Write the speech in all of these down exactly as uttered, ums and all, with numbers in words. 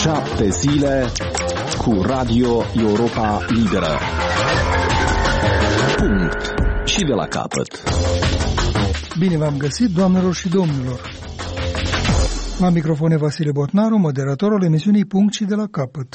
Șapte zile cu Radio Europa Liberă. Punct. Și de la capăt. Bine v-am găsit, doamnelor și domnilor. La microfon e Vasile Botnaru, moderatorul emisiunii Punct și de la capăt.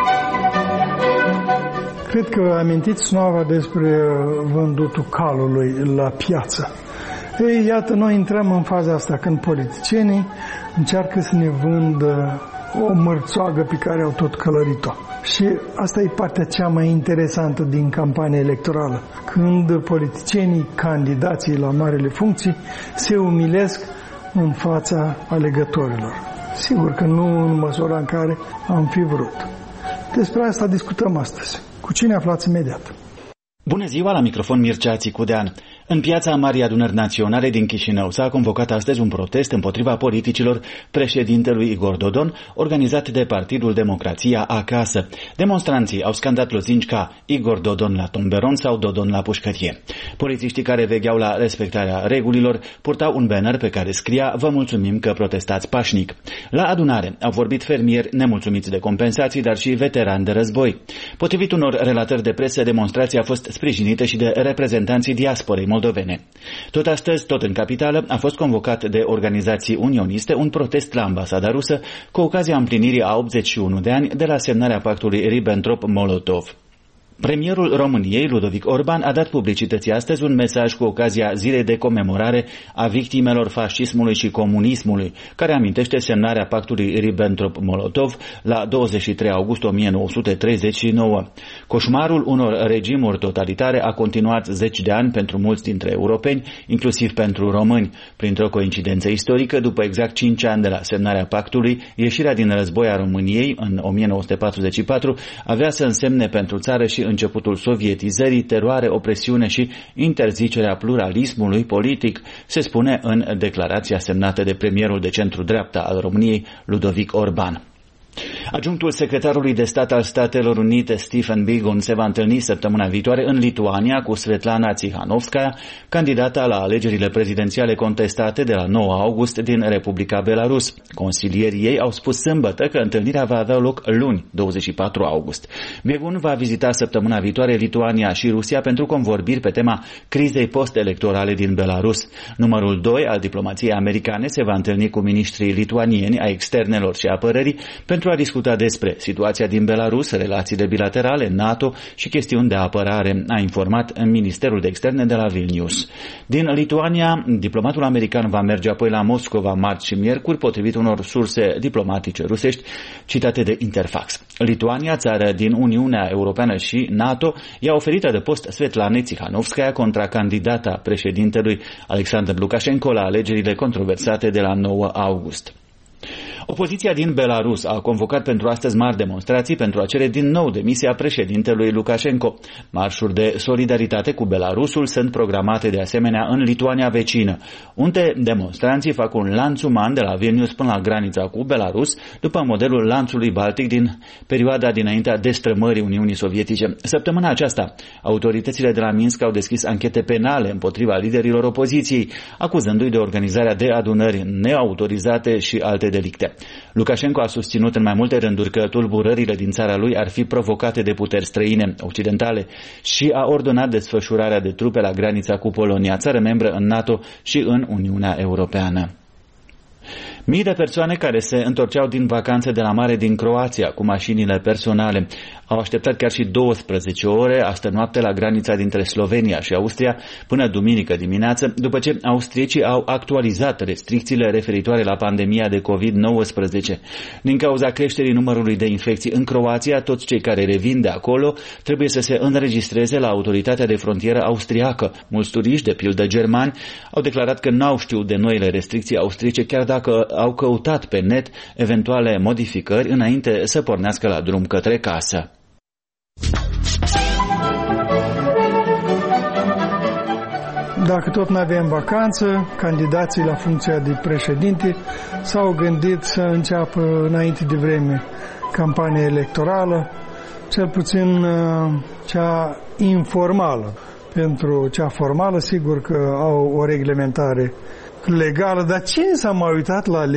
Cred că amintiți nova despre vândutul calului la piață. Ei, iată, noi intrăm în faza asta când politicienii încearcă să ne vândă o mărțoagă pe care au tot călărit-o. Și asta e partea cea mai interesantă din campania electorală, când politicienii, candidații la marele funcții, se umilesc în fața alegătorilor. Sigur că nu în măsura în care am fi vrut. Despre asta discutăm astăzi. Cu cine aflați imediat? Bună ziua, la microfon Mircea Țicudean. În piața Marii Adunări Naționale din Chișinău s-a convocat astăzi un protest împotriva politicilor președintelui Igor Dodon, organizat de Partidul Democrația Acasă. Demonstranții au scandat lozinci ca Igor Dodon la tomberon sau Dodon la pușcărie. Polițiștii care vegheau la respectarea regulilor purtau un banner pe care scria: "Vă mulțumim că protestați pașnic". La adunare au vorbit fermieri nemulțumiți de compensații, dar și veterani de război. Potrivit unor relatări de presă, demonstrația a fost sprijinită și de reprezentanții diasporei moldovene. Tot astăzi, tot în capitală, a fost convocat de organizații unioniste un protest la ambasada rusă cu ocazia împlinirii a optzeci și unu de ani de la semnarea pactului Ribbentrop-Molotov. Premierul României, Ludovic Orban, a dat publicității astăzi un mesaj cu ocazia zilei de comemorare a victimelor fascismului și comunismului, care amintește semnarea pactului Ribbentrop-Molotov la douăzeci și trei august o mie nouă sute treizeci și nouă. Coșmarul unor regimuri totalitare a continuat zeci de ani pentru mulți dintre europeni, inclusiv pentru români. Printr-o coincidență istorică, după exact cinci ani de la semnarea pactului, ieșirea din război a României în o mie nouă sute patruzeci și patru avea să însemne pentru țară și începutul sovietizării, teroare, opresiune și interzicerea pluralismului politic, se spune în declarația semnată de premierul de centru-dreapta al României, Ludovic Orban. Adjunctul secretarului de stat al Statelor Unite, Stephen Biegun, se va întâlni săptămâna viitoare în Lituania cu Svetlana Tsikhanouskaya, candidata la alegerile prezidențiale contestate de la nouă august din Republica Belarus. Consilierii ei au spus sâmbătă că întâlnirea va avea loc luni, douăzeci și patru august. Biegun va vizita săptămâna viitoare Lituania și Rusia pentru convorbiri pe tema crizei post-electorale din Belarus. Numărul doi al diplomației americane se va întâlni cu ministrii lituanieni a externelor și apărării pentru a discuta despre situația din Belarus, relațiile bilaterale, NATO și chestiuni de apărare, a informat Ministerul de Externe de la Vilnius. Din Lituania, diplomatul american va merge apoi la Moscova marți și miercuri, potrivit unor surse diplomatice rusești citate de Interfax. Lituania, țară din Uniunea Europeană și NATO, i-a oferit adăpost Svetlanei Tsikhanouskaya contra candidata președintelui Alexander Lukashenko la alegerile controversate de la nouă august. Opoziția din Belarus a convocat pentru astăzi mari demonstrații pentru a cere din nou demisia președintelui Lukashenko. Marșuri de solidaritate cu Belarusul sunt programate de asemenea în Lituania vecină, unde demonstranții fac un lanț uman de la Vilnius până la granița cu Belarus, după modelul lanțului baltic din perioada dinaintea destrămării Uniunii Sovietice. Săptămâna aceasta, autoritățile de la Minsk au deschis anchete penale împotriva liderilor opoziției, acuzându-i de organizarea de adunări neautorizate și alte delicte. Lukashenko a susținut în mai multe rânduri că tulburările din țara lui ar fi provocate de puteri străine occidentale și a ordonat desfășurarea de trupe la granița cu Polonia, țară membră în NATO și în Uniunea Europeană. Mii de persoane care se întorceau din vacanțe de la mare din Croația cu mașinile personale au așteptat chiar și douăsprezece ore astă noapte la granița dintre Slovenia și Austria până duminică dimineață, după ce austriecii au actualizat restricțiile referitoare la pandemia de covid nouăsprezece. Din cauza creșterii numărului de infecții în Croația, toți cei care revin de acolo trebuie să se înregistreze la autoritatea de frontieră austriacă. Mulți turiști, de pildă germani, au declarat că n-au știut de noile restricții austriece, chiar dacă au căutat pe net eventuale modificări înainte să pornească la drum către casă. Dacă tot nu avem vacanță, candidații la funcția de președinte s-au gândit să înceapă înainte de vreme campania electorală, cel puțin cea informală. Pentru cea formală, sigur că au o reglementare legală, dar cine s-a mai uitat la